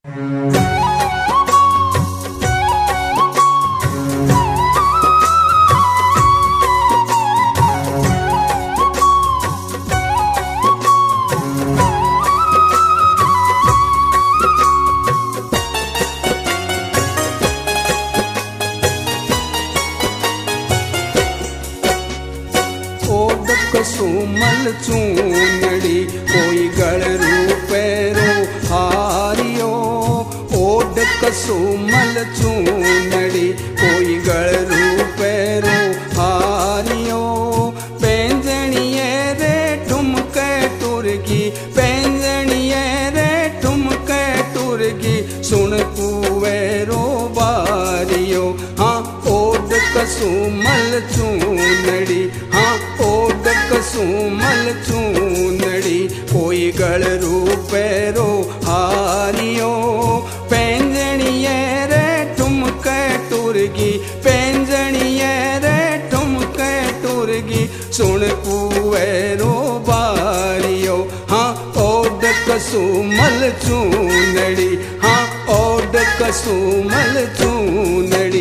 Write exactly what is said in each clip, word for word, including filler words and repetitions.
Samuel chunri कोई गल रूपेरो हारियो। Odd कसुमल chunri कोई गल रूपेरो हारियो। पैंजणिये रे ठुमके टुरगी, पैंजणिये रे ठुमके टुरगी, सुन कुवेरो बारियो। हाँ ओड कसुमल चूनड़ी, हाँ ओड कसुमल चूनड़ी कोई गल रूपेरो हारियो। पैंजणिये रे ठुमके टुरगी, पैंजणिये रे ठुमके टुरगी, सुन कुवेरो बारियो। हाँ ओड कसुमल चूनड़ी, हाँ ओड कसुमल चूनड़ी।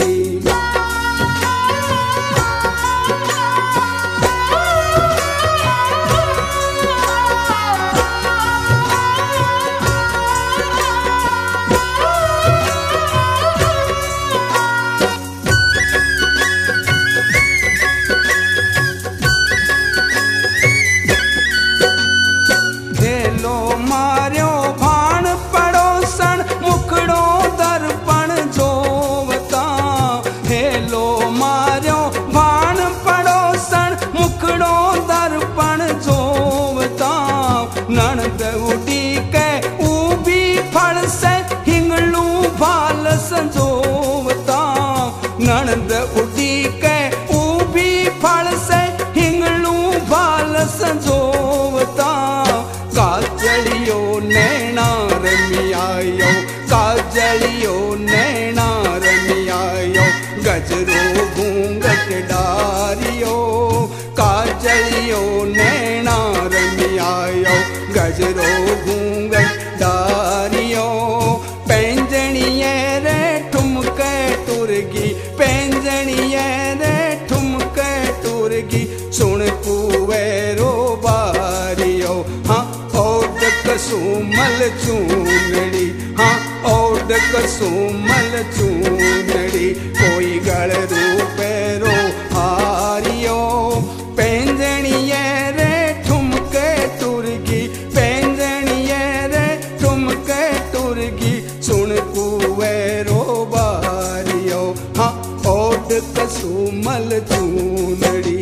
नणद उड़ी के ऊबी फल से हिंगलू भाल संजोवता। नणद उड़ी के ऊबी फल से हिंगलू भाल संजोवता। काजलियो नैना रमियायो, काजलियो नैना रमियायो, गजरो घूंघट डारियो। काजलियो नैना रमियायो, गजरो घूंघट डारियो। पैंजणिये रे ठुमके टुरगी, पैंजणिये रे ठुमके टुरगी, सुन कुवेरो बारियो। हाँ ओड कसुमल चूनड़ी, हाँ ओड कसुमल चूनड़ी कोई गल रूपेरो हारियो। पैंजणिये रे ठुमके टुरगी, पैंजणिये रे ठुमके टुरगी, सुन कुवेरो बारियो। हाँ ओड कसुमल चूनड़ी।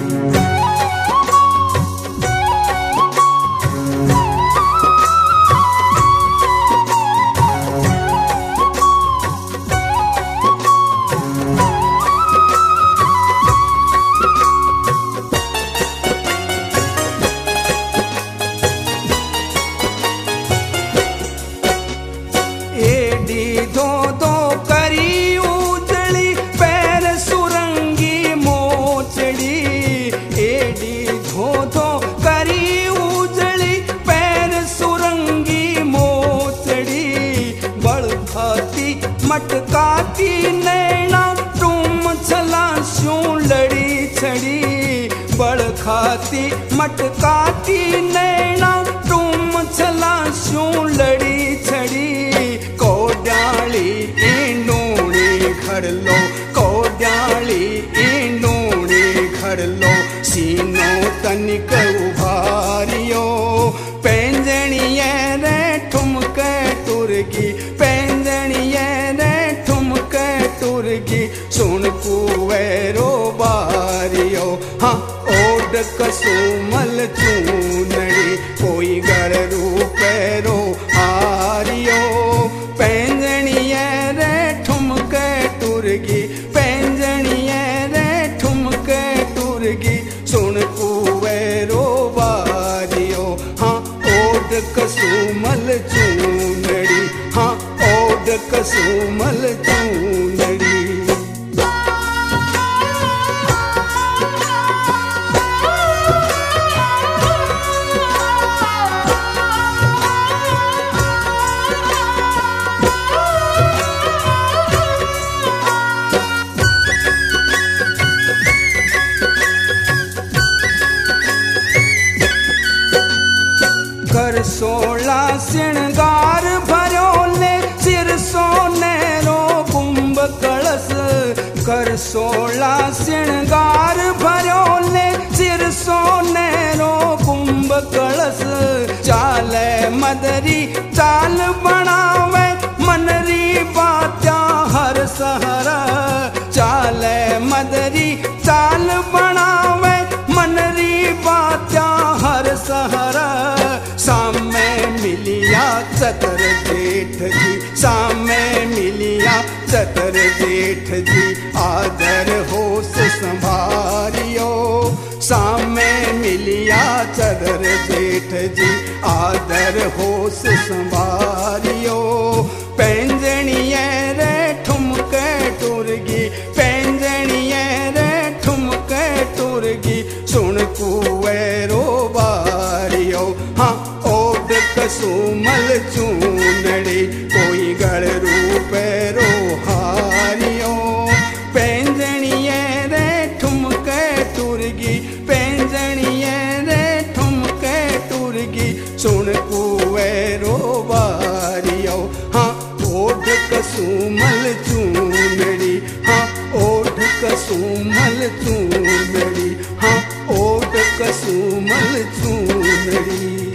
मटकाती नैना तुम छलाशों लड़ी छड़ी। बड़ खाती मटकाती नैना तुम छलाशों लड़ी छड़ी। कोड्याली इनूणी घर लो, कोड्याली इनूणी घर लो, सीनो तनिक उभारियो। पैंजणिये रे ठुमके टुरगी, पैंजणिये रे ठुमके टुरगी, सुन कुवेरो बारियो। हाँ ओड कसुमल चूनड़ी कोई गल रूपेरो हारियो। पैंजणिये रे ठुमके टुरगी, पैंजणिये रे ठुमके टुरगी, सुन कुवेरो बारियो। हाँ ओड कसुमल चूनड़ी, हाँ ओड कसुमल चूनड़ी। मदरी चाल बनावे मनरी बात्या हर सहर चाल मदरी चाल बनावे मनरी बात्या हर सहर सामे मिलिया चतर जेठ जी सामे मिलिया चतर जेठ जी आदर होश संभारियो सामे मिलिया चतर जेठ जी आदर होश संभारियो पैंजणिये रे ठुमके टुरगी पैंजणिये रे ठुमके टुरगी सुन कुवेरो बारियो हाँ ओड कसुमल चूनड़ी कोई गढ़ रूपेरो हारियो पैंजणिये रे ठुमके टुरगी पैंजणिये रे ठुमके टुरगी सुन कुवेरो बारियो हाँ ओढ़ कसुमल चूनड़ी हाँ ओढ़ कसुमल चूनड़ी हाँ ओढ़ कसुमल चूनड़ी।